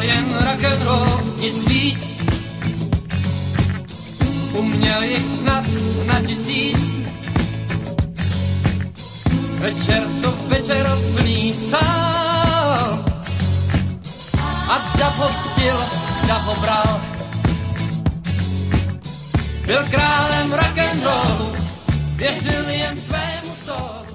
jen rock'n'roll, nic víc. Uměl jich snad na 1000. Večer co večer plný sál a dav ho ctil, dav ho bral. Byl králem rock'n'rollu, věřil jen svému soulu.